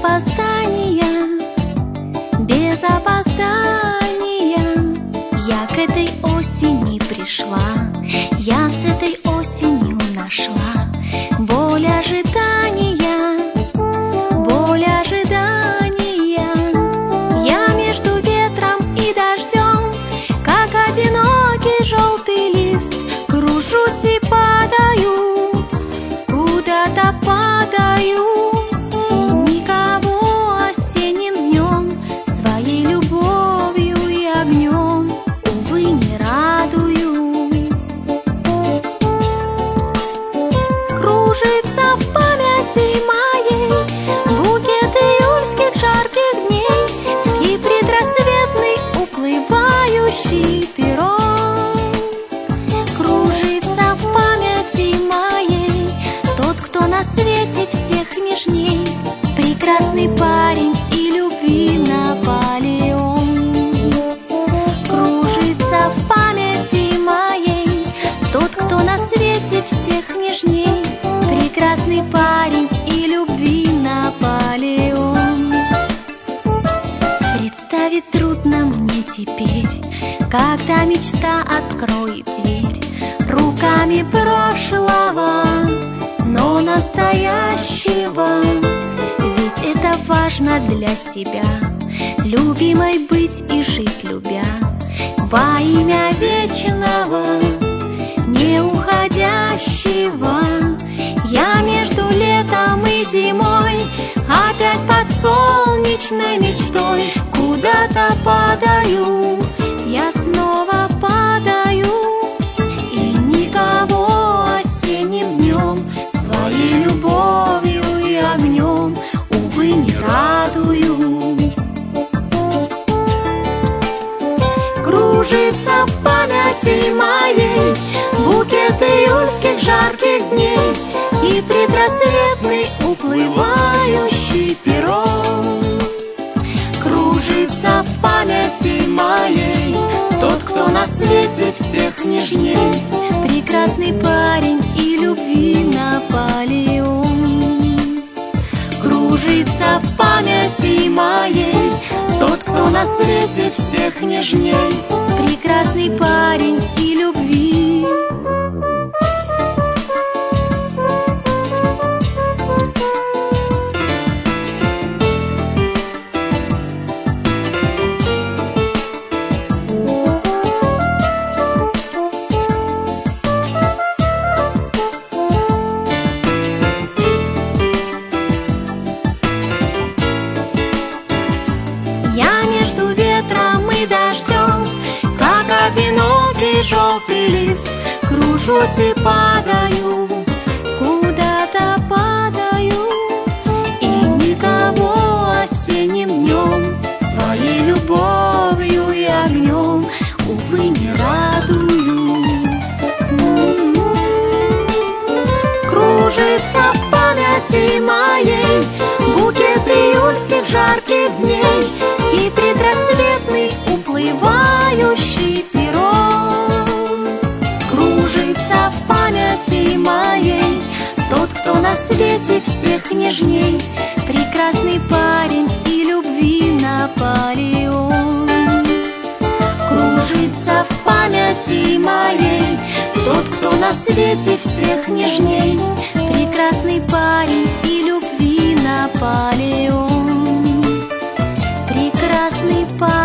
опоздания, без опоздания. Я к этой осени пришла, я с этой осенью нашла боль ожидания, боль ожидания. Я между ветром и дождем, как одинокий желтый лист, кружусь и падаю, куда-то падаю. И никого осенним днем своей любовью и огнем, увы, не радую. Кружится в памяти моей букет июльских жарких дней и предрассветный уплывающий перрон. Кружится в памяти моей тот, кто на свете всех нежней, прекрасный парень и любви Наполеон. Кружится в памяти моей тот, кто на свете всех нежней, прекрасный парень и любви Наполеон. Представить трудно мне теперь, когда мечта откроет дверь руками прошлого, но настоящего. Ведь это важно для себя, любимой быть и жить любя, во имя вечного, не уходящего. Я между летом и зимой опять под солнечной мечтой куда-то падаю, я снова падаю. И никого осенним днем своей любовью и огнем, увы, не радую. Кружится в памяти моей букет июльских жарких дней и предрассветный уплывающий перрон. Кружится в памяти моей тот, кто на свете всех нежней, прекрасный парень и любви Наполеон. Кружится в памяти моей тот, кто на свете всех нежней, прекрасный парень и любви. Я между ветром и дождем, как одинокий желтый лист, кружусь и падаю, куда-то падаю. И никого осенним днем своей любовью и огнем, увы, не радую. Кружится в памяти моей букет июльских жарких дней и предрассветный уплывающий перрон. Кружится в памяти моей тот, кто на свете всех нежней, прекрасный парень и любви Наполеон. Кружится в памяти моей тот, кто на свете всех нежней, прекрасный парень и любви Наполеон. Прекрасный парень.